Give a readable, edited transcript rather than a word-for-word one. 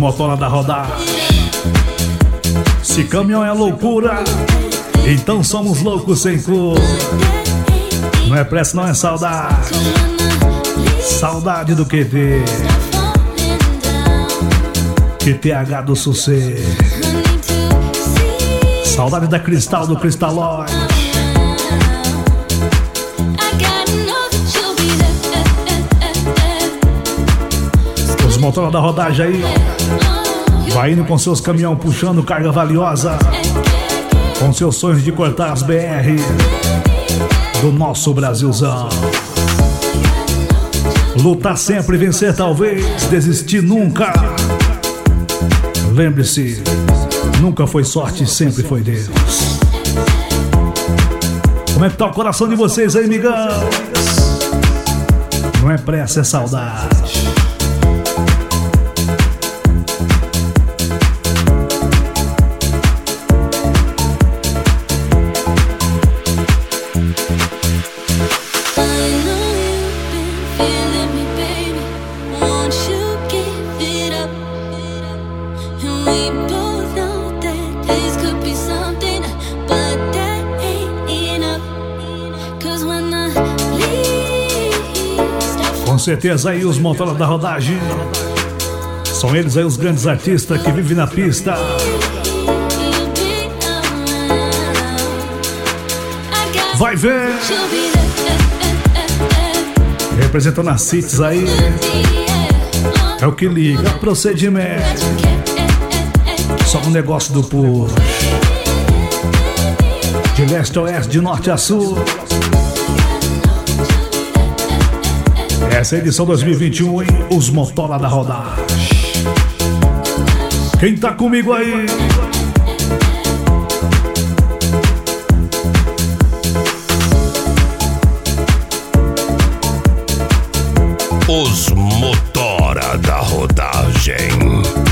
motoras da rodada. Se caminhão é loucura, então somos loucos sem cor. Não é pressa, não é saudade. Saudade do QT. QTH do sossego. Saudade da Cristal do Cristalóide. Os motores da rodagem aí, vai indo com seus caminhão puxando carga valiosa, com seus sonhos de cortar as BR do nosso Brasilzão. Lutar sempre, vencer talvez, desistir nunca. Lembre-se, nunca foi sorte, sempre foi Deus. Como é que tá o coração de vocês aí, migão? Não é pressa, é saudade. Com certeza aí os motores da rodagem são eles aí os grandes artistas que vivem na pista. Vai ver! Representando as cities aí, é o que liga, procedimento. Só um negócio do povo. De leste a oeste, de norte a sul. Essa é a edição 2021, hein? Os motoras da rodagem. Quem tá comigo aí? Os motora da rodagem.